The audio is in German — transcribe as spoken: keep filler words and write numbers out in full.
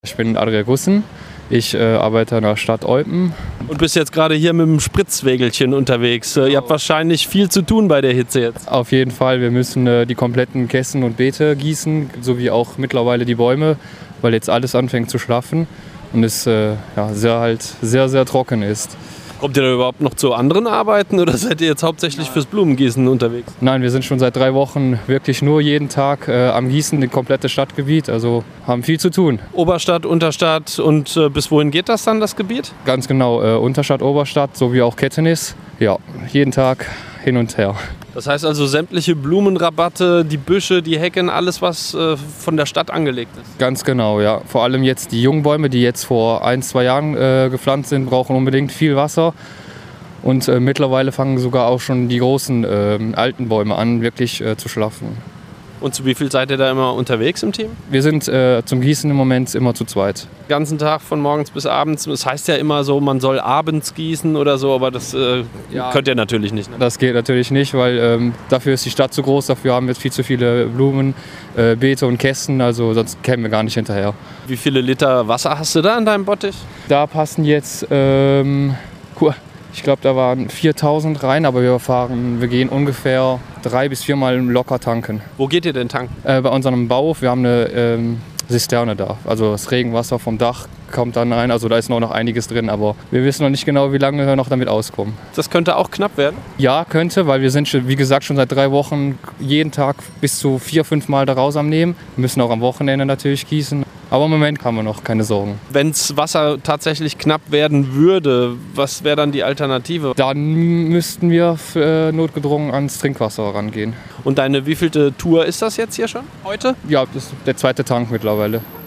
Ich bin Adrian Gussen, ich äh, arbeite in der Stadt Eupen. Und bist jetzt gerade hier mit dem Spritzwägelchen unterwegs. Ihr habt wahrscheinlich viel zu tun bei der Hitze jetzt. Auf jeden Fall, wir müssen äh, die kompletten Kästen und Beete gießen, sowie auch mittlerweile die Bäume, weil jetzt alles anfängt zu schlaffen und es äh, ja, sehr, halt sehr, sehr trocken ist. Kommt ihr da überhaupt noch zu anderen Arbeiten oder seid ihr jetzt hauptsächlich fürs Blumengießen unterwegs? Nein, wir sind schon seit drei Wochen wirklich nur jeden Tag äh, am Gießen, das komplette Stadtgebiet, also haben viel zu tun. Oberstadt, Unterstadt und äh, bis wohin geht das dann, das Gebiet? Ganz genau, äh, Unterstadt, Oberstadt sowie auch Kettenis. Ja, jeden Tag hin und her. Das heißt also sämtliche Blumenrabatte, die Büsche, die Hecken, alles was äh, von der Stadt angelegt ist? Ganz genau, ja. Vor allem jetzt die Jungbäume, die jetzt vor ein, zwei Jahren äh, gepflanzt sind, brauchen unbedingt viel Wasser. Und äh, mittlerweile fangen sogar auch schon die großen äh, alten Bäume an, wirklich äh, zu schlafen. Und zu wie viel seid ihr da immer unterwegs im Team? Wir sind äh, zum Gießen im Moment immer zu zweit. Den ganzen Tag von morgens bis abends. Es heißt ja immer so, man soll abends gießen oder so, aber das äh, Ja. könnt ihr natürlich nicht. Ne? Das geht natürlich nicht, weil ähm, dafür ist die Stadt zu groß, dafür haben wir viel zu viele Blumen, äh, Beete und Kästen, also sonst kämen wir gar nicht hinterher. Wie viele Liter Wasser hast du da in deinem Bottich? Da passen jetzt, ähm, ich glaube, da waren viertausend rein, aber wir fahren, wir gehen ungefähr drei bis viermal locker tanken. Wo geht ihr denn tanken? Äh, bei unserem Bauhof, wir haben eine ähm, Zisterne da, also das Regenwasser vom Dach kommt dann rein, also da ist noch einiges drin, aber wir wissen noch nicht genau, wie lange wir noch damit auskommen. Das könnte auch knapp werden. Ja, könnte, weil wir sind, schon, wie gesagt, schon seit drei Wochen jeden Tag bis zu vier, fünf Mal da raus am Nehmen. Wir müssen auch am Wochenende natürlich gießen. Aber im Moment haben wir noch keine Sorgen. Wenn das Wasser tatsächlich knapp werden würde, was wäre dann die Alternative? Dann müssten wir äh, notgedrungen ans Trinkwasser rangehen. Und deine wievielte Tour ist das jetzt hier schon heute? Ja, das ist der zweite Tank mittlerweile.